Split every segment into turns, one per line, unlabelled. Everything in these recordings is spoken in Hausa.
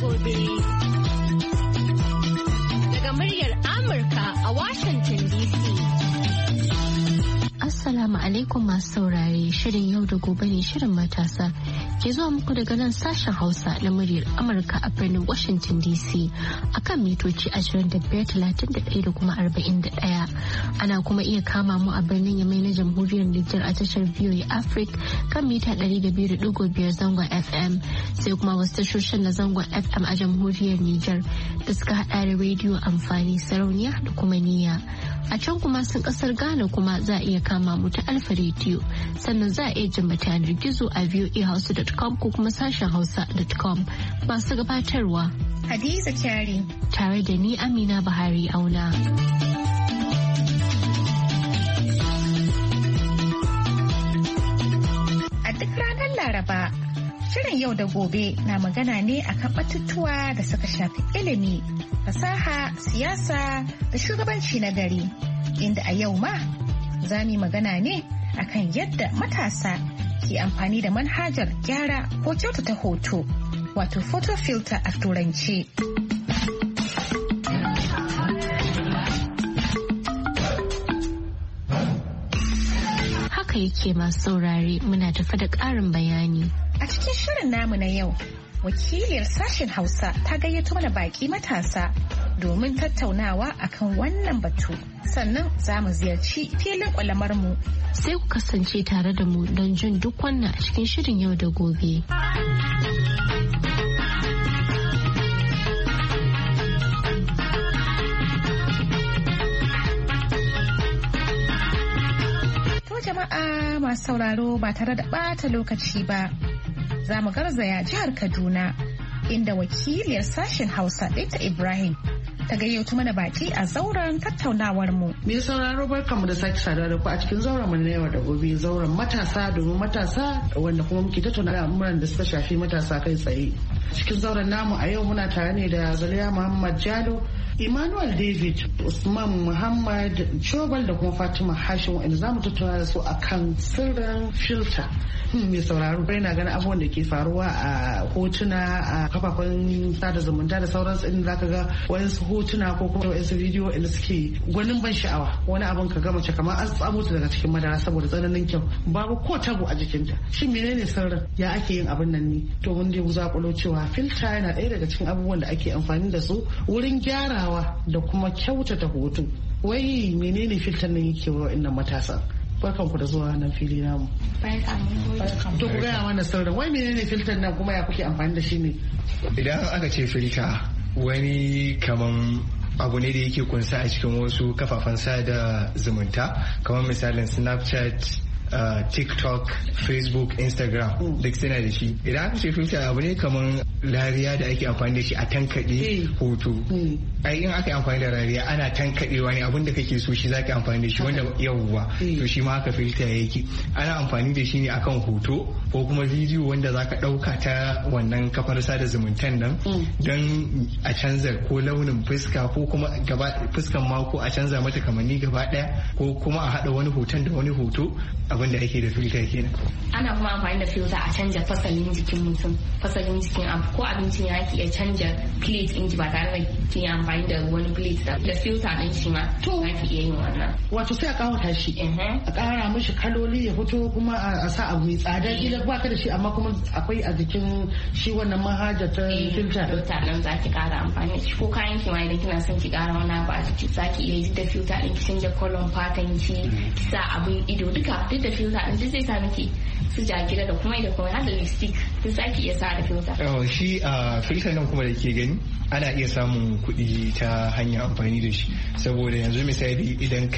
gobe. Daga muryar Amurka a Washington DC.
Assalamu alaikum masu saurare, shirin yau da gobe ne shirin matasa ke zuwa muku daga nan sashen Hausa na muryar Amurka a birnin Washington DC akan mitoci 25,31 da kuma 41. Ana kuma iya kama mu a birnin Yamai na Jamhuriyar Nijar a tashar VOA Africa kan mita 200.5 zangon FM, sai kuma wasu tashoshin na zangon FM a Jamhuriyar Nijar da suka hada da rediyo amfani, sarauniya da kuma niyya. A can kuma sun kasar Ghana kuma za a iya kama mu ta Alfa Radio, sannan za a iya jin mata yanar gizo a voahausa.com ko kuma sashen hausa.com. Masu gabatarwa
Hadiza Kyari
tare da ni Amina Bahari Auna.
A duk ranar Laraba, shirin yau da gobe na magana ne akan batutuwa da suka shafi ilimi, fasaha, siyasa da shugabanci na gari. Inda a yau ma za mu magana ne akan yadda matasa ke amfani da manhajar gyara ko kyautata hoto, wato photo filter a turanci.
Haka yake masu saurare, muna tafa da ƙarin bayani.
A cikin shirin namu na yau, wakiliyar sashen Hausa ta gayyato mana baki matasa domin tattaunawa akan wannan batu. Sannan za mu ziyarci filin mu.
Sai ku kasance tare da mu don jin duk wannan a cikin shirin yau da gobe.
To jama'a masu sauraro ba tare da ɓata lokaci ba, za mu garzaya jihar Kaduna inda wakiliyar sashen Hausa Binta Ibrahim ta gayyato mana baki a zauren tattaunawar mu.
Me sauraro barkanmu da sake saduwa da ku a cikin zauren mu na yau da gobe, zauren matasa domin matasa, wanda kuma muke tattauna al'amuran da suka shafi matasa kai tsaye. Cikin zauren namu a yau muna tare ne da Zaliya Muhammad Jalo, Emmanuel David, Usman Muhammad Chobal da kuma Fatima Hashim, wanda zamu tattauna da su akan sirrin filter. Mai sauraro bai na ganin abubuwan da ke faruwa a hotuna a kafafen sada zumunta da sauransu, inda zaka ga wayansu hotuna ko kuma wayansu bidiyo inda suke gwanin ban sha'awa. Wani abin ka ga mace kamar an tsamo ta daga cikin madara saboda tsananin kyau, babu ko tabo a jikinta. Shin menene sirrin? Ya ake yin abin nan ne? To mun dai zakulo cewa filter yana ɗaya daga cikin abubuwan da ake amfani da su wurin gyarawa da kuma kyautata hoto. Wai menene filter nan yake wa wa'annan matasan? Barkan ku da zuwa nan fili namu.
Barkan.
To ku gaya mana sirrin, wai menene filter nan kuma ya kuke amfani da shi ne?
Idan aka ce filter wani kaman abu ne da yake kunsa a cikin wasu kafafen sada zumunta, kamar misalin Snapchat, TikTok, Facebook, Instagram, duk suna da shi. Idan aka ce filter abu ne kamar rariya da ake amfani da shi a tankaɗe hoto. Ai in aka yi amfani da rariya ana tankaɗewa ne, abinda kake so shi zaka amfani da shi, wanda yawwa to shi ma haka filter yake. Ana amfani da shi ne akan hoto ko kuma bidiyo wanda zaka ɗauka ta wannan kafar sada zumuntan nan don a canza ko launin fuska ko kuma gaba fuskan ma ko a canza mata kamanni gaba ɗaya ko kuma a haɗa wani hoton da wani hoto. Abin da ake da filter kenan.
Ana kuma amfani da filter a canja fasalin jikin mutum, fasalin jikin abu, ko abincin ya ke iya canja plate in ji ba tare da kin yi amfani da wani plate da filter din shi ma za ki iya yin wannan.
Wato sai a kawata shi, a ƙara mishi kaloli ya fito, kuma a sa abu mai tsada, kila ba ka da shi amma kuma akwai a jikin shi wannan manhajar ta filter.
Filter din za ki ƙara amfani da shi, ko kayan ki ma idan kina son ki ƙara wani abu a jiki za ki iya yi da filter din, ki canja kolon fatan ki sa abin ido duka da filter din duk zai sa miki su jagira da kuma har da lipstick duk zaki iya sa da filter.
Shi filter nan kuma da ke gani ana iya samun kuɗi ta hanyar amfani da shi, saboda yanzu misali idan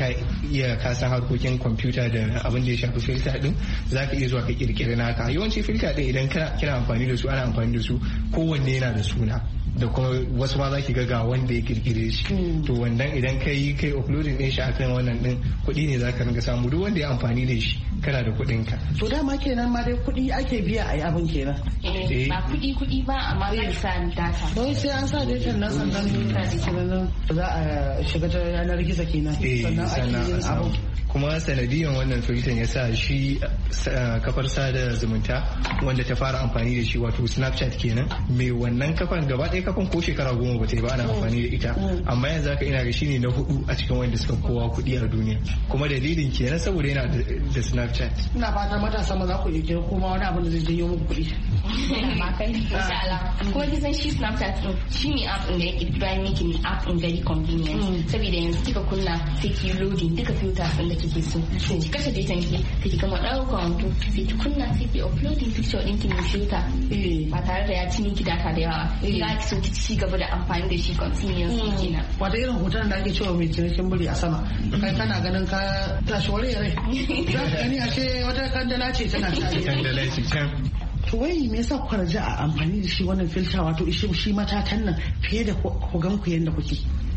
ka san harkokin kwamfuta da abin da ya shafi filter din za ka iya zuwa ka kirkiri naka. Yawanci filter din idan kina amfani da su, ana amfani da su kowanne yana da suna, da kuma wasu ma za ki ga wanda ya kirkire shi. To wannan idan kai uploading din shi akan wannan din, kuɗi ne za ka ringa samu, duk wanda ya amfani da shi kana da kuɗin ka.
To dama kenan ma dai kuɗi ake biya a yi abin kenan.
ba kuɗi ba amma za sa data.
Don sai an sa data nan sannan za a shiga ta yanar gizo kenan. Sannan ake abu.
Kuma sanadiyan wannan filter ya sa shi kafar sada zumunta wanda ta fara amfani da shi wato Snapchat kenan mai wannan kafan gaba ɗaya kafan ko shekara 10 ba ta yi ba ana amfani da ita amma yanzu haka ina ga shi ne na 4 a cikin wanda suka kowa kuɗi a duniya kuma dalilin kenan saboda yana da Snapchat.
Ina fatan matasa ma za ku iya kuma wani abin da zai janyo muku kuɗi.
Insha Allah. Kuma kisan shi Snapchat shi ne app da yake try making app in very convenient saboda yanzu kika kunna sai ki loading duka filters din da kike so sai ki kashe data ki sai ki gama ɗaukar hoto sai ki kunna sai ki uploading picture ɗin ki mai filter ba tare da ya ci miki data da yawa za ki so ki ci gaba da amfani da shi continuously kenan.
Wata irin hoton da ake cewa mai cinikin biri a sama kai kana ganin ka tashi wari rai za ka gani ashe wata kandala ce tana tare.
Kandala ce can.
To wai me yasa kuka raja a amfani da shi wannan filter wato shi matatan nan fiye da ku gan ku yanda kuke?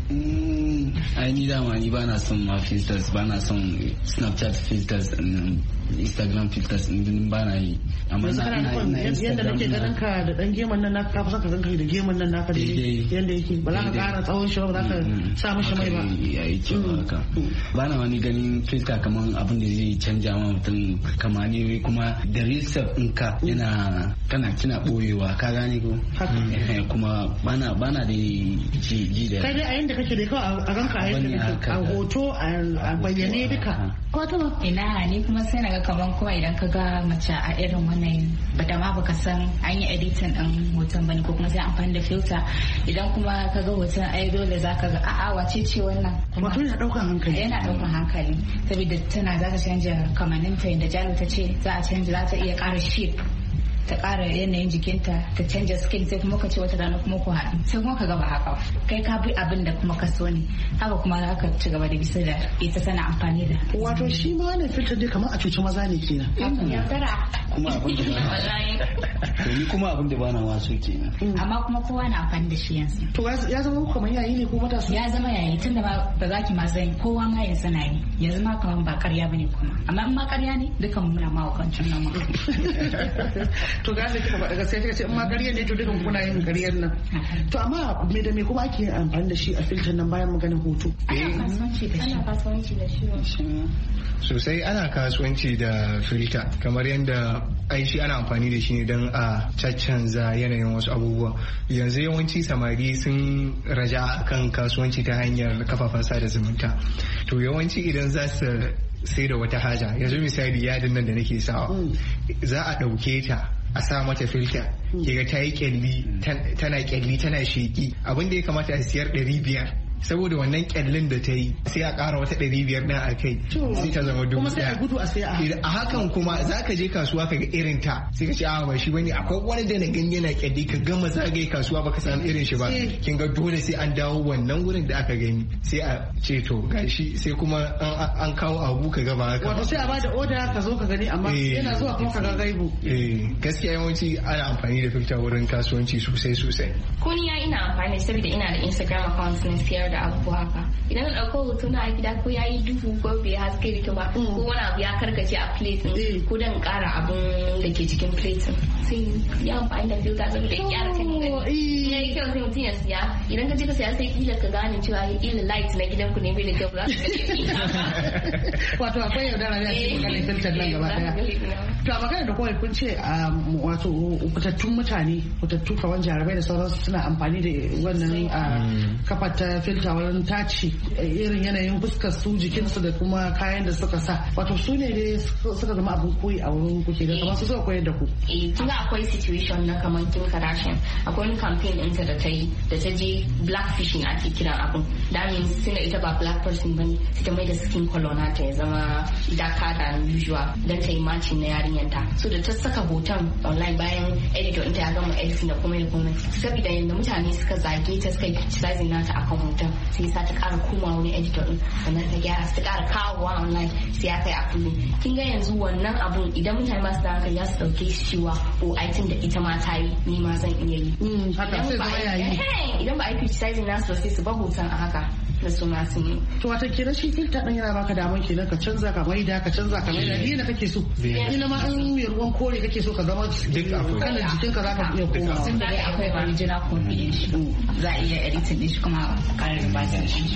Ai ni dama ni bana son ma filters bana son Snapchat filters Instagram filters din bana yi amma
na yanda nake ganin ka da dan geman nan naka ka saka ganka da geman nan naka da yanda yake ba za ka ƙara tsawon shi ba za ka sa mishi mai ba
yayi kyau haka bana wani ganin filter kaman abin da zai canja ma mutum kama ne kuma da real self ɗinka yana kina boyewa ka gane ko kuma bana da ji da
kai dai a yanda kake da kawai a ranka a yanda a hoto a bayyane duka
ina ni kuma sai na ga kaman kuma idan ka ga mace a irin wannan bata ma baka san an yi editing din hoton bane ko kuma sai amfani da filter idan kuma ka ga hoton ai dole zaka ga a'a wace ce wannan
kuma yana daukan hankali
saboda tana za ta canja kamanninta yadda Jalo ta ce za ta iya ƙara shape ta ƙara yanayin jikinta ta canja skin sai kuma ka ce wata rana kuma ku haɗu sai kuma ka gaba haka kai ka bi abin da kuma ka so ne haka kuma za ka ci gaba da bisa da ita tana amfani da
wato shi ma wannan filter dai kamar a cuci maza ne kenan
kuma abin da ni kuma abin da bana waso kenan
amma kuma kowa na amfani da shi yanzu
to ya zama kamar yayi ne ko matasa
ya zama yayi tunda ba za ki ma zai kowa ma yanzu na yi yanzu ma kamar ba ƙarya bane kuma amma in ma ƙarya ne dukan muna ma wakancin nan
to gane kika faɗa gaskiya kika ce in ma ƙarya ne to dukan kuna yin ƙaryar nan to amma me da me kuma ake amfani da shi a filter nan bayan maganin hoto
ana kasuwanci da shi
sosai ana kasuwanci da filter kamar yadda aishi ana amfani da shi ne don a caccanza yanayin wasu abubuwa yanzu yawanci samari sun raja kan kasuwanci ta hanyar kafafen sada zumunta to yawanci idan za su sai da wata haja yanzu misali yadin nan da nake sawa za a ɗauke ta a sa mata filter kiga ta yi kyalli tana sheki abin da ya kamata a siyar 500 saboda wannan kyallin da ta yi sai a ƙara wata 500 ɗin a kai sai ta zama 1000
kuma sai a gudu a sai
a hakan kuma za ka je kasuwa ka ga irin ta sai ka ce a ba shi bane akwai wani da na gani yana kyalli ka gama zagaye kasuwa baka samu irin shi ba kin ga dole sai an dawo wannan wurin da aka gani sai a ce to gashi sai kuma an kawo abu ka ga ba haka
wato sai a bada order ka zo ka gani amma yana zuwa kuma ka ga gaibu
gaskiya yawanci ana amfani da filter wurin kasuwanci sosai
ko ni ina amfani saboda ina da Instagram account na siyar da abubuwa haka idan na ɗauko hoto na a gida ko ya yi duhu ko bai haske da kyau ba ko wani abu ya karkace a plate ko dan ƙara abun da ke cikin plate sai ya amfani da filter saboda ya gyara kan ya yi kyau sai mutum ya siya idan ka je ka siya sai kila ka gane cewa kila light na gidanku ne bai da kyau za su ga
wato akwai yaudara ne a cikin maganin filter nan gaba daya to a magana da kawai kun ce wato fitattun mutane fitattu kawan jarabai da sauransu suna amfani da wannan kafar ta filter wurin taci irin yanayin fuskar su jikinsu da kuma kayan da suka sa wato su ne dai suka zama abin koyi a wurin kuke da kamar su suka koyar da ku
tun akwai situation na kamar Kim Kardashian akwai wani campaign ɗinta da ta yi da ta je blackfishing ake kiran abin that means suna ita ba black person bane sai ta mai da skin color nata ya zama darker than usual dan ta yi matching na yarinyanta so da ta saka hoton online bayan editor ɗinta ya gama editing da komai saboda yanda mutane suka zage ta suka yi criticizing nata akan hoton sai sa ta kara koma wani editor din sannan ta gyara ta kara kawowa online sai ya kai approving kin ga yanzu wannan abun idan mutane masu da hankali za su dauke shi cewa aitin da ita ma ta yi ni ma zan iya yi
haka sai zama yayi
idan ba a yi criticizing nasu sai su ba hoton a haka da su masu yi.
To wata kenan shi filta ɗin yana baka damar kenan ka canza ka maida ni da kake so. Ina ma in mai ruwan kore kake so ka zama kalan jikinka za ka iya komawa.
Tun da dai akwai original copy din shi za a iya editing din shi kuma karin basin shi.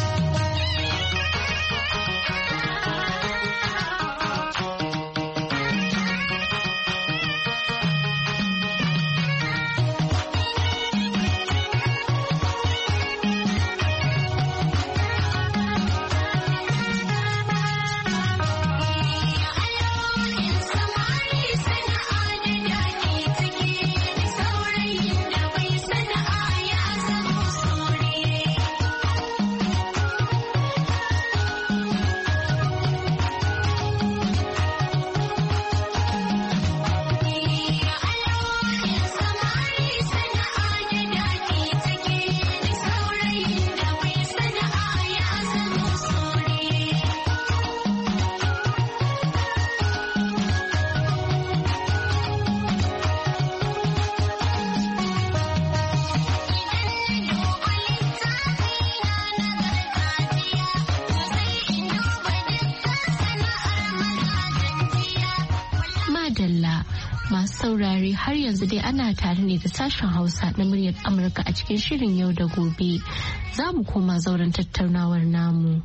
Masu saurare har yanzu dai ana tare ne da sashen Hausa na muryar Amurka a cikin shirin yau da gobe. Za mu koma zauren tattaunawar namu.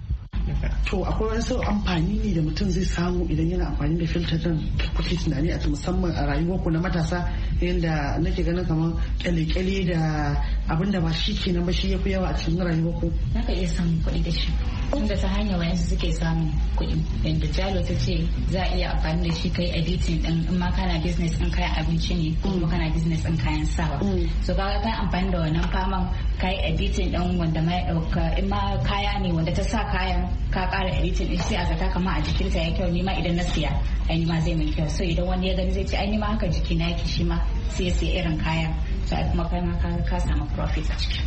To akwai wasu amfani ne da mutum zai samu idan yana amfani da filter din kuke tunani a musamman a rayuwarku na matasa yadda nake ganin kamar kyale-kyale da abin da ba shi kenan ba shi ya fi yawa a cikin rayuwarku.
Naka iya samun kuɗi da shi. Tunda ta hanyar wayansu suke samun kuɗi. Yadda Jalo ta ce za a iya amfani da shi kai editing din in ma kana business din kayan abinci ne kuma kana business din kayan sawa. So ka kai amfani da wannan faman kai editing din wanda ma ya dauka in ma kaya ne wanda ta sa kayan ka ƙara editing din sai a zata kama a jikinta ya kyau ni ma idan na siya ai ni ma zai min kyau so idan wani ya gani zai ce ai ni ma haka jiki na yake shi ma sai ya siya irin kayan so ai kuma kai ma ka samu profit a ciki.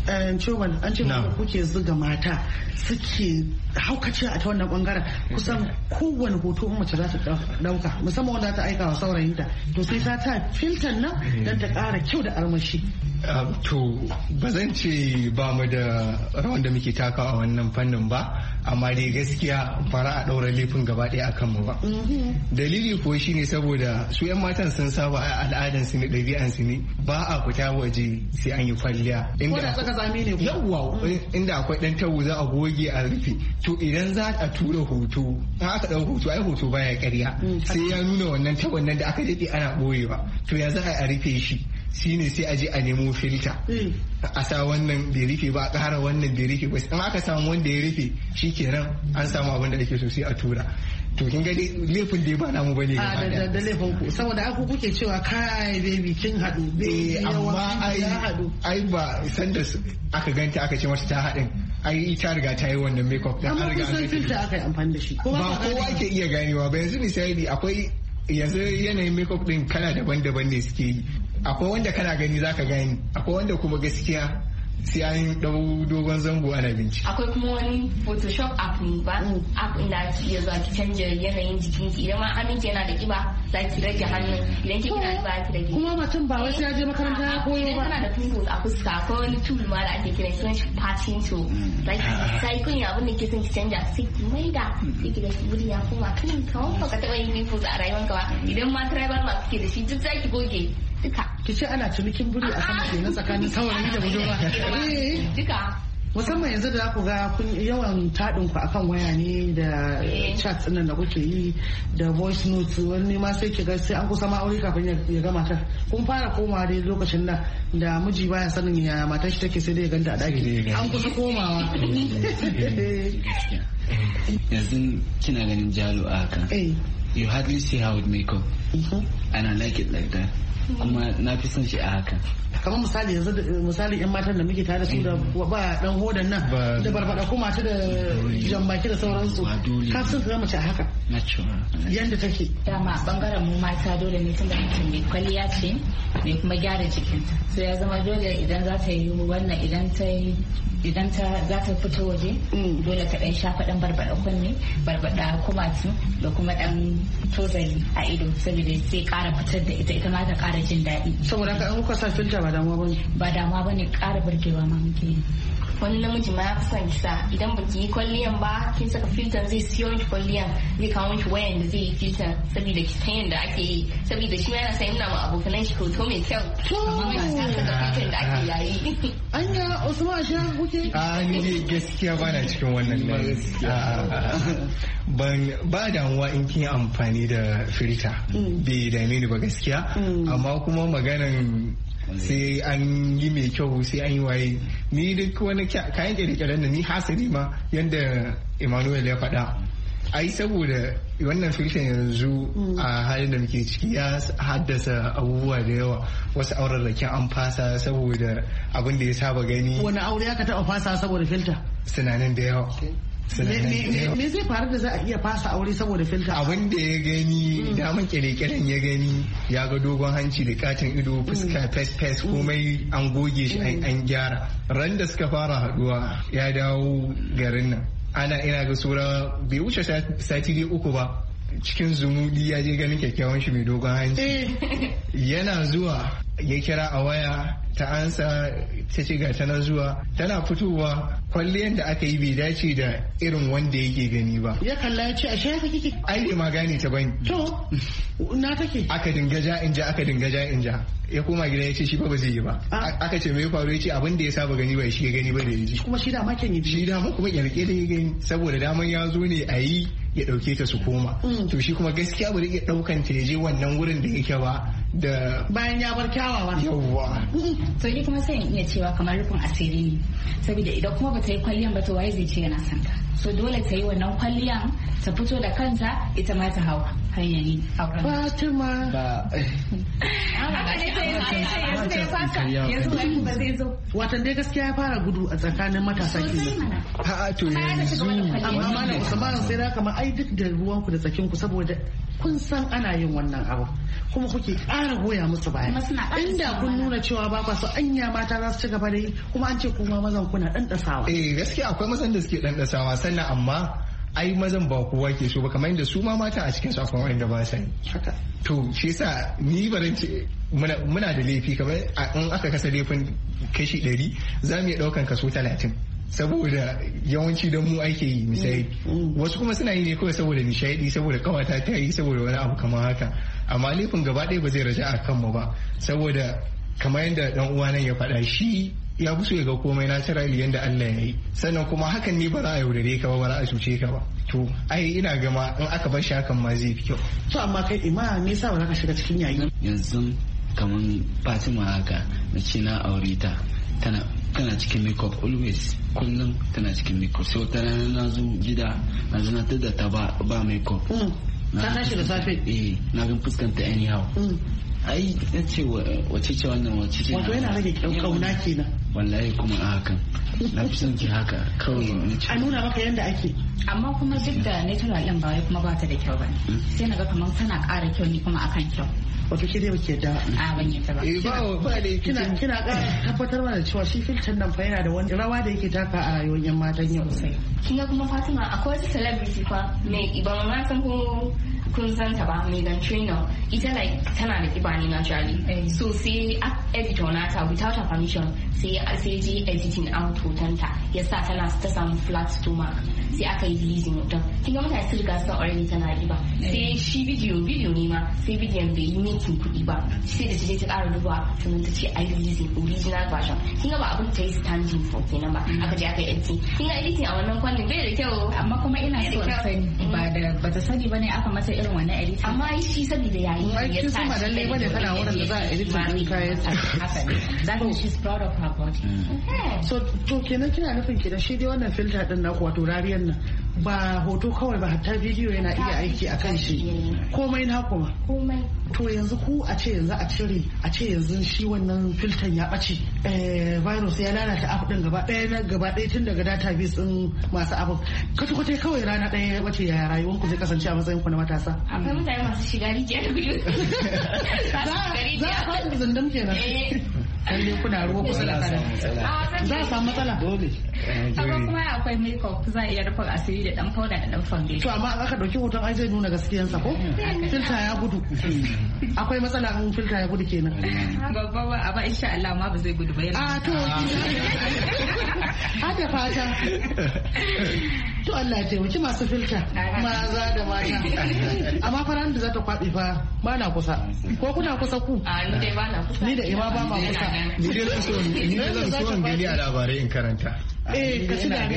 Ciwon an ce kuke zuga mata suke haukace a ta wannan bangaren kusan kowane hoto mace za ta dauka musamman wanda ta aika wa saurayinta to sai ta filter nan don ta ƙara kyau da armashi.
To ba zan ce ba mu da rawan da muke taka a wannan fannin ba amma dai gaskiya fara a ɗaura laifin gaba ɗaya a kanmu ba. Dalili ko shine saboda su 'yan matan sun saba a al'adansu ne ɗabi'ansu ne ba a fita waje sai an yi kwalliya. Yawwa inda akwai ɗan tawo za a goge a rufe to idan za a tura hoto in aka ɗau hoto ai hoto baya ƙarya sai ya nuna wannan tawon nan da aka daɗe ana ɓoyewa to ya za a rufe shi shine sai a je a nemo filta a sa wannan bai rufe ba a ƙara wannan bai rufe ba in aka samu wanda ya rufe shikenan an samu abin da ake so sai a tura to kin ga laifin da ba namu bane
da laifin ku saboda aku kuke cewa kai baby kin hadu
amma ai ba san da aka ganta aka ce mata ta hadin ai ta riga ta yi wannan makeup da an riga
an filta aka yi amfani da shi
ba kowa ke iya ganewa ba yanzu misali akwai yanzu yanayin makeup din kala daban-daban ne suke yi akwai wanda kana gani zaka gani akwai wanda kuma gaskiya sai an dau dogon zango ana bincike.
Akwai kuma wani Photoshop app ne ba app inda ake iya zuwa ki canja yanayin jikinki idan ma aminci yana da kiba za ki rage hannun idan ki kina kiba ki rage.
Kuma mutum ba wai sai ya je makaranta ya koyo ba.
Idan kana da pimples a fuska akwai wani tool ma da ake kiran sunan shi patching tool. Sai kun yi abin da ke son ki canja sai ki maida sai ki ga wuri ya koma clean kawai ba ka taɓa yin pimples a rayuwanka ba idan ma tribal mask ke da shi duk za ki goge. Duka.
Ki ce ana cinikin buri a sama kenan tsakanin saurayi da budurwa.
Duka.
Musamman yanzu da ku ga kun yawan taɗin ku akan waya ne da chat nan da kuke yi da voice notes wani ma sai ki ga sai an kusa ma aure kafin ya ga matar. Kun fara komawa dai lokacin da miji baya sanin ya matar shi take sai dai ya ganta a ɗaki. An kusa komawa.
Yanzu kina ganin Jalo a haka. You hardly see her with makeup. And I like it like that. Kuma na fi son shi a haka.
Kamar misali yanzu misali yan matan da muke tare da su da ba dan hodan nan da barbada kuma ta da jambaki da sauransu ka san ka mace a haka
natural
yanda take dama a bangaren mu mata dole ne tunda mutum mai kwalliya ce mai kuma gyara jikinta sai ya zama dole idan za ta yi wannan idan ta za ta fito waje dole ta dan shafa dan barbada kunne barbada kumatu da kuma dan tozali a ido saboda sai kara fitar da ita ma ta kara ƙara jin daɗi.
Saboda haka an kuka sa filter ba damuwa bane.
Ba damuwa bane, ƙara burgewa ma muke.
Wani namiji ma ya fi son kisa idan baki yi kwalliyan ba kin saka filter zai siyo miki kwalliyan zai kawo miki wayan da zai yi filter saboda ki san yadda ake yi saboda shi yana san yana ma abokanan shi hoto mai kyau amma ba ta saka filter da ake yayi.
Anya Usman shi kuke?
Ni dai gaskiya ba na cikin wannan ba damuwa in kin amfani da filter bai dame ni ba gaskiya amma kuma maganan sai an yi mai kyau sai an yi waye ni duk wani kayan kirkiren da ni hasari ma yadda Emmanuel ya faɗa ai saboda wannan filter yanzu a halin da muke ciki ya haddasa abubuwa da yawa wasu aurarrakin an fasa saboda abin da ya saba gani.
Wani aure aka taɓa fasa saboda filter?
Sinanin da yawa.
Me zai faru da za a iya fasa aure saboda filter?
Abin da ya gani daman kyale-kyalen ya gani ya ga dogon hanci da katin ido fuska fes komai an goge shi an gyara. Ran da suka fara haduwa ya dawo garin nan ina ga sura bai wuce sati dai 3 ba cikin zumudi ya je ganin kyakkyawan shi mai dogon hanci yana zuwa ya kira a waya ta ansa ta ce ga tana zuwa tana fitowa kwalliyan da aka yi bai dace da irin wanda yake gani ba
ya kalla ya ce a shafa kike
ai bai ma gane ta bane
to na take
aka dinga ja in ja ya koma gida ya ce shi ba zai yi ba aka ce mai faru ya ce abin da ya saba gani ba shi ya gani ba da ya ji
kuma shi da ma kan yi
shi da ma kuma kyarke da ya gani saboda daman ya zo ne a yi ya dauke ta su koma to shi kuma gaskiya ba zai iya daukan ta ya je wannan wurin da yake ba da
bayan ya bar kyawawa
yawwa
to ni kuma sai in iya cewa kamar rufin asiri ne saboda idan kuma bata yi kwalliyan ba to waye zai ce yana son ta so dole ta yi wannan kwalliyan ta fito da kanta ita ma ta hawa hanyar yin auren
Fatima
yanzu ba zai zo
watan dai gaskiya ya fara gudu a tsakanin matasa kenan
a'a to yanzu
amma malam Usman sai da kamar ai duk da ruwanku da tsakinku saboda kun san ana yin wannan abu kuma kuke ƙara goya musu baya inda kun nuna cewa ba kwa so anya mata za su ci gaba da yi kuma an ce kuma mazan kuna ɗanɗasawa.
Gaskiya akwai mazan da suke ɗanɗasawa sannan amma ai mazan ba kowa ke so ba kamar yadda su ma mata a cikin su akwai wanda ba sa yi. To shi yasa ni barin ce muna da laifi kamar in aka kasa laifin kashi 100 za mu iya ɗaukan kaso 30. saboda yawanci don mu ake yi misali wasu kuma suna yi ne kawai saboda nishadi saboda kawata ta yi saboda wani abu kamar haka amma laifin gaba ɗaya ba zai raja a kanmu ba saboda kamar yadda dan uwa nan ya faɗa shi ya fi so ya ga komai naturally yadda Allah ya yi sannan kuma hakan ne ba za a yaudare ka ba ba za a cuce ka ba to ai ina gama in aka bar shi hakan ma zai fi kyau
to amma kai ima me yasa ba za ka shiga cikin yayi
yanzu kamar Fatima haka na ce na aure ta tana cikin makeup always kullum tana cikin makeup sai wata rana na zo gida na zana da ta ba makeup
ta tashi da safe
na gan fuskanta anyhow ai ya ce wace ce wannan wace ce
wato yana rage kauna kenan
wallahi kuma a hakan na fi son ki haka kawai
a nuna maka yadda ake
amma kuma duk da natural din ba wai kuma ba ta da kyau bane sai naga kamar tana ƙara kyau ni kuma akan kyau
wato ke dai bake da
a ban yadda ba
ba da
kina ƙara tabbatar mana cewa shi filter nan fa yana da wani rawa da yake taka a rayuwar yan matan yau sai
kinga kuma Fatima akwai wata celebrity fa mai ban ma san ko kun san ta ba Megan Trainor ita like tana da kiba ne naturally so sai editor nata without her permission sai je editing out hotonta yasa tana ta samu flat stomach sai aka yi releasing hoton kinga mutane sun riga sun already tana da kiba sai shi video ne ma sai bidiyon bai yi making kuɗi ba sai da ta ƙara duba sannan ta ce ai releasing original version kinga ba abin ta yi standing for kenan ba aka je aka yi editing kinga editing a wannan kwallon bai da kyau
amma kuma ina so sani ba ta sani bane aka mata irin wannan editing
amma shi saboda yayin
ya sa ma lalle bane kana wurin da za a editing din kayan
haka ne that is she's proud of her body
so to kenan kina nufin kenan shi dai wannan filter din naku wato rariyan nan ba hoto kawai ba hatta bidiyo yana iya aiki akan shi komai na kuma
komai
to yanzu ku a ce yanzu a cire a ce yanzu shi wannan filter ya ɓace virus ya lalata app din gaba ɗaya tun daga database din masu abu kwata-kwata kawai rana ɗaya ya ɓace ya rayuwar ku zai kasance a matsayin ku na matasa
akwai mutane masu shiga rijiya da gudu
za a faɗi zindam kenan lalle kuna ruwa kusa da kada za a samu matsala
amma kuma akwai makeup za a iya rufe asiri da dan powder da dan foundation.
To amma aka dauki hoton ai zai nuna gaskiyansa ko? Filta ya gudu. Akwai matsala in filta ya gudu kenan.
Babba ba amma insha Allah ma ba zai gudu ba yana.
To hada fata. To Allah ya taimaki masu filta maza da mata. Amma faran da za ta kwaɗi fa ba na kusa. Ko kuna kusa ku?
Ni dai ba na kusa.
Ni da ima ba ma kusa.
Ni dai zan so in gani a labarai in karanta.
Ka ci da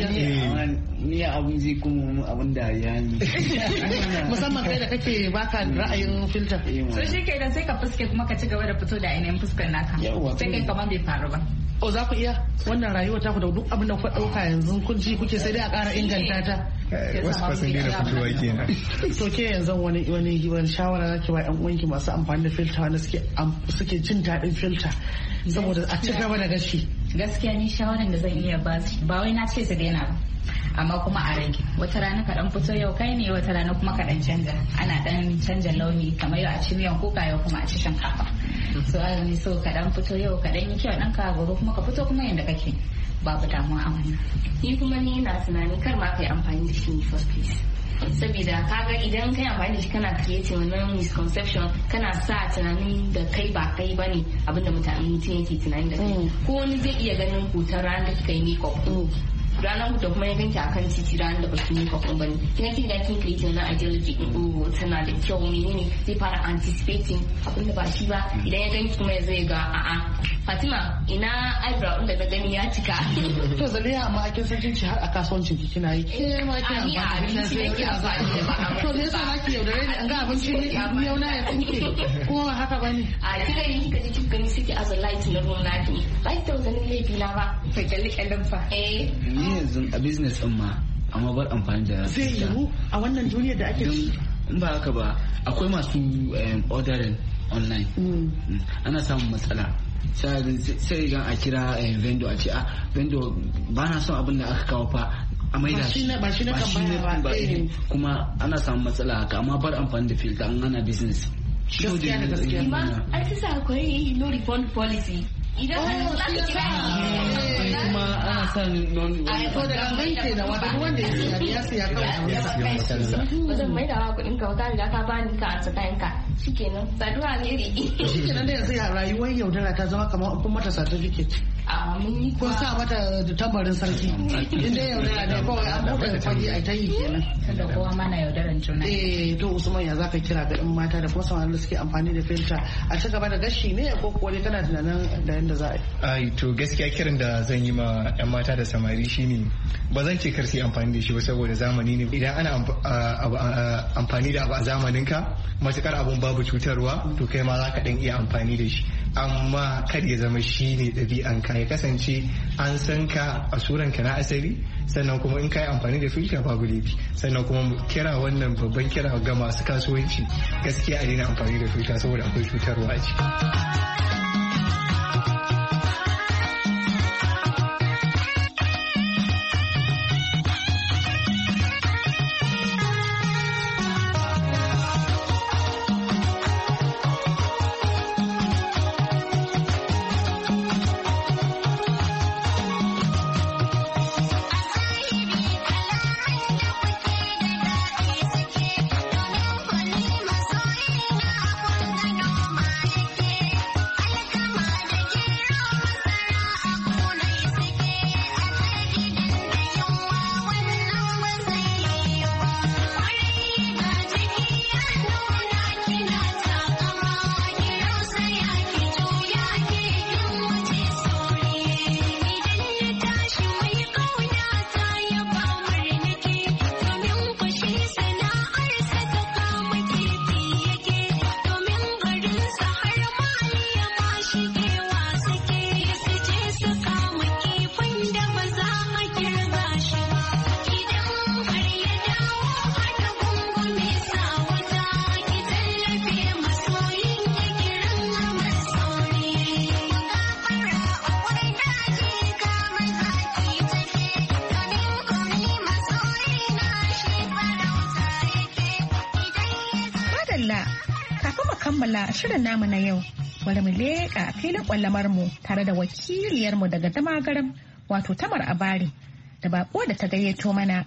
ni abun zai kuma abun da ya ni.
Musamman kai da kake baka ra'ayin filta.
So shi ke da sai ka fuske kuma ka ci gaba da fito da ainihin fuskar naka. Sai kai kamar bai faru ba.
O za ku iya wannan rayuwa ta ku da duk abin da ku ɗauka yanzu kun ji kuke sai dai a ƙara inganta ta.
Wasu fasin da fitowa kenan.
To ke yanzu wani shawara zaki ba ƴan uwanki masu amfani da filta wanda suke jin daɗin filta saboda a ci gaba da gashi.
Gaskiya ni shawaran da zan iya ba wai na ce su daina ba. Amma kuma a rage wata rana ka dan fito yau kai ne wata rana kuma ka dan canja ana dan canja launi kamar yau a ci miyan kuka yau kuma a ci shinkafa so ne so ka dan fito yau ka dan yi kyau dan ka gobe kuma ka fito kuma yanda kake babu damuwa a wannan.
Ni kuma ni ina tunani kar ma kai amfani da shi in first place saboda kaga idan kai amfani da shi kana creating wannan misconception kana sa tunanin da kai ba kai bane abinda mutum yake tunani da kai ko wani zai iya ganin hoton ranar da kika yi makeup ranar da kuma ya ganki akan titi ranar da baki ne kafin bane kina kin da kin create na ideology din tana da kyau menene zai fara anticipating abin da ba shi ba idan ya ganki kuma zai ga a'a Fatima ina eyebrow din da na gani ya cika
to zaliya amma kin san kin ci har a kasuwancin ki kina yi ke ma kina
amfani da
to me yasa zaki yaudare ni an ga abinci ni yau na ya tsinke kuma ba haka bane
a kika yi kika ji kin gani suke as a light na room naki ba ki tausayin laifi na ba
kai kalli kallon fa
ni yanzu a business din ma amma bar amfani da
zai yiwu a wannan duniyar da ake ci
in ba haka ba akwai masu ordering online ana samun matsala sai idan a kira vendor a ce vendor ba na son abin da aka kawo fa a maida shi
ba shi na kan ba
kuma ana samun matsala haka amma bar amfani da filter an ana business
gaskiya da gaskiya
ma ai sai akwai no refund policy idan za ka kira
kuma ana sa non
ko da gangan ke da wanda ya siya kawai
ba zan mai da wa kuɗin ka ka riga ka bani ka ansa kayan ka shikenan saduwa alheri
shikenan da yanzu rayuwar yaudara ta zama kamar kun mata certificate kun sa mata da tambarin sarki inda yaudara ne kawai an buɗe fage a ta yi kenan
da kowa mana yaudaran juna
to Usman ya zaka kira ga 'yan mata da kuma samarin da suke amfani da filter a ci gaba da gashi ne ko kuwa dai kana tunanin da yanda za a yi
to gaskiya kiran da zan yi ma 'yan mata da samari shine ba zan ce kar su yi amfani da shi ba saboda zamani ne idan ana amfani da abu a zamanin ka matukar abun babu cutarwa to kai ma za ka dan iya amfani da shi amma kar ya zama shi ne ɗabi'anka ya kasance an san ka a suranka na asali sannan kuma in ka yi amfani da filter babu laifi sannan kuma kira wannan babban kira ga masu kasuwanci gaskiya a daina amfani da filter saboda akwai cutarwa a ciki.
kammala shirin namu na yau bari mu leƙa filin ƙwallamar mu tare da wakiliyar mu daga Damagaram wato Tamar Abari da bako da ta gayyato mana.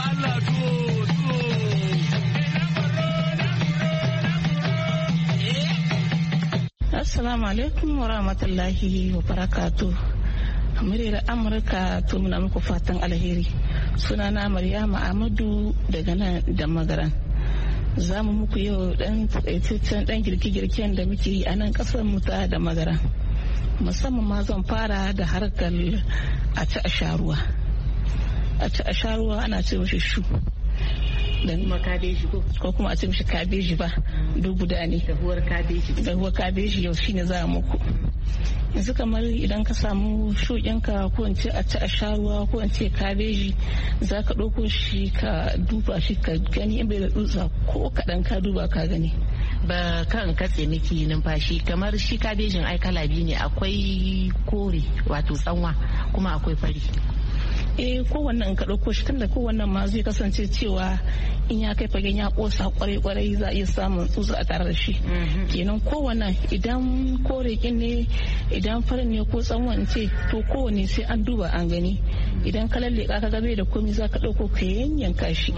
Assalamu alaikum wa rahmatullahi wa barakatuh. Muryar Amurka to muna muku fatan alheri. Sunana Maryama Ahmadu daga nan da Magaran. Za mu muku yau dan tsaitaccen dan girke-girken da muke yi a nan kasar mu ta da Magaran. Musamman ma zan fara da harkar a ci a sha ruwa. A ci a sha ruwa ana ce mishi shu. Dan kuma kabeji ko kuma a ce mishi kabeji ba duk guda ne. Dahuwar kabeji yau shine za muku. Yanzu kamar idan ka samu shuɗinka ko in ce a ci a sha ruwa ko in ce kabeji za ka ɗauko shi ka duba shi ka gani in bai da tsutsa ko kaɗan ka duba ka gani.
Ba kan katse miki numfashi kamar shi kabejin ai kala biyu ne, akwai kore wato tsanwa kuma akwai fari.
Kowanne in ka ɗauko shi tunda kowannen ma zai kasance cewa in ya kai fagen ya ƙosa kwarai za a iya samun tsutsa a tare da shi. Kenan kowanne idan kore kin ne idan farin ne ko tsanwan ce to kowanne sai an duba an gani. Idan ka lalle ka gabe da komai za ka ɗauko ka yanyanka shi.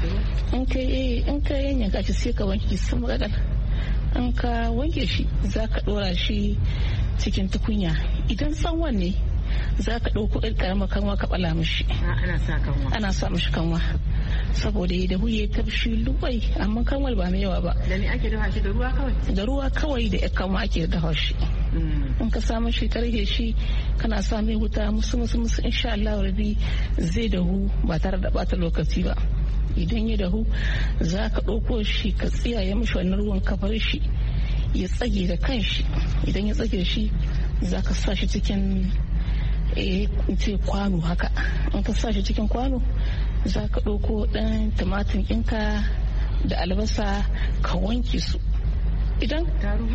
In ka yanyanka shi sai ka wanke su makakal. In ka wanke shi za ka ɗora shi cikin tukunya. Idan tsanwan ne za ka ɗauko ɗan ƙaramar kanwa ka ɓala mishi. Ana sa mishi kanwa saboda ya dahu ya tafshi luwai amma kanwal ba mai yawa ba.
Da me ake dafa shi da ruwa kawai? Da ruwa
kawai da kanwa ake dafa shi. In ka sa mishi ka rage shi kana sa mai wuta musu insha Allah rabi zai dahu ba tare da bata lokaci ba. Idan ya dahu za ka ɗauko shi ka tsiyaye mishi wannan ruwan ka bar shi ya tsage da kanshi. Idan ya tsage shi za ka sa shi cikin ce kwano haka. In ka sa shi cikin kwano za ka ɗauko ɗan tumatir ɗinka da albasa ka wanke su. Idan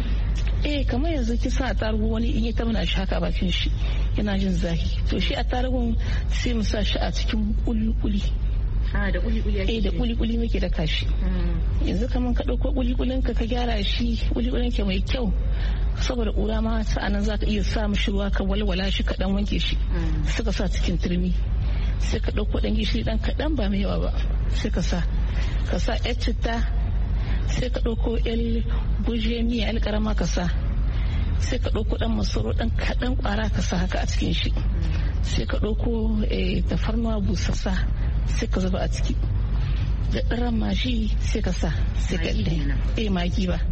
kamar yanzu ki sa tarugu wani in ya tamna shi haka bakin shi yana jin zafi to shi a tarugun sai mu sa shi a cikin kuli-kuli.
Da kuli-kuli
da kuli-kuli muke da kashi. Yanzu kamar ka ɗauko kuli-kulin ka gyara shi kuli-kulin ke mai kyau saboda ƙura ma sa'anan za ka iya sa mishi ruwa ka walwala shi kaɗan wanke shi suka sa cikin turmi sai ka ɗauko ɗan gishiri ɗan kaɗan ba mai yawa ba sai ka sa yar citta sai ka ɗauko yar guje miya yar ƙarama ka sa sai ka ɗauko ɗan masoro ɗan kaɗan ƙwara ka sa haka a cikin shi sai ka ɗauko tafarnuwa busassa sai ka zuba a ciki da ɗaran mashi sai ka sa sai ka magi ba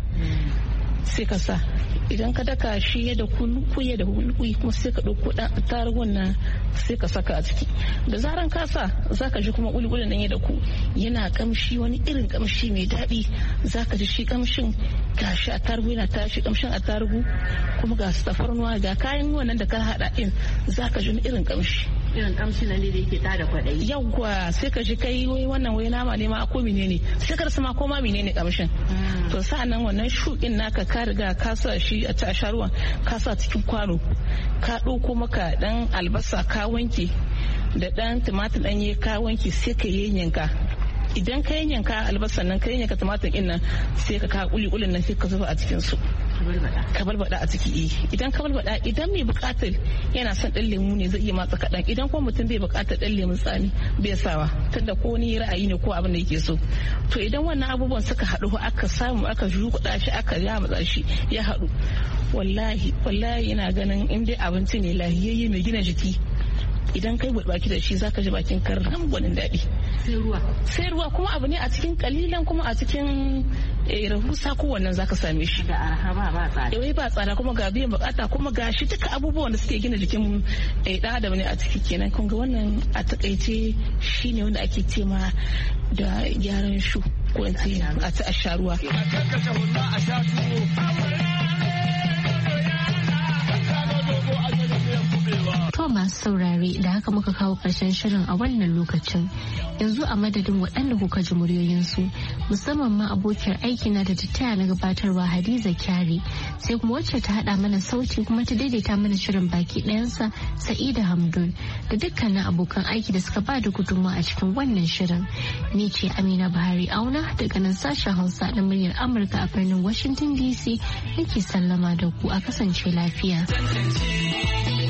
sai ka sa idan ka daka shi ya da kuyi kuma sai ka ɗauko tarugun nan sai ka saka a ciki da zaran ka sa za ka ji kuma ƙulƙulin nan ya da ku yana kamshi wani irin kamshi mai daɗi za ka ji shi kamshin gashi a tarugu yana tashi kamshin a tarugu kuma ga tafarnuwa ga kayan wannan da ka haɗa ɗin za ka ji wani irin kamshi.
Irin kamshin nan da yake tada kwaɗayi.
Yawwa sai ka ji kai wannan wai nama ne ma ko menene sai ka rasa ma ko ma menene kamshin. To sa'annan wannan shuɗin naka ka riga ka sa shi a ta sharuwan ka sa cikin kwano ka ɗauko maka ɗan albasa ka wanke da ɗan tumatir ɗanye ka wanke sai ka yanyanka. Idan ka yanyanka albasan nan ka yanyanka tumatir ɗin nan sai ka kuli-kulin nan sai ka zuba a cikin su. Ka balbada a ciki idan ka balbada idan mai bukatar yana son dan lemu ne zai iya matsa kadan idan kuma mutum bai bukatar dan lemun tsami bai sawa tunda ko ni ra'ayi ne ko abin da yake so to idan wannan abubuwan suka haɗu aka samu aka jukuɗa shi aka yamatsa shi ya haɗu wallahi yana ganin in dai abinci ne lahiyayye mai gina jiki idan kai baki da shi zaka ji bakin kan gwanin daɗi sai ruwa kuma abu ne a cikin kalilan kuma a cikin rahusa kowannen zaka same shi
da arha ba tsada
ba tsada kuma ga biyan bukata kuma ga shi duka abubuwan da suke gina jikin ɗan adam ne a ciki kenan kun ga wannan a takaice shine wanda ake ce ma da gyaran shu ko a ci a sha ruwa
To masu saurare da haka muka kawo ƙarshen shirin a wannan lokacin. Yanzu a madadin waɗanda kuka ji muryoyinsu musamman ma abokiyar aikina da ta taya na gabatarwa Hadiza Kyari sai kuma wacce ta haɗa mana sauti kuma ta daidaita mana shirin baki ɗayansa Sa'ida Hamdun da dukkanin abokan aiki da suka ba da gudunmawa a cikin wannan shirin. Ni ce Amina Buhari Auna daga nan sashen Hausa na muryar Amurka a birnin Washington DC nake sallama da ku a kasance lafiya.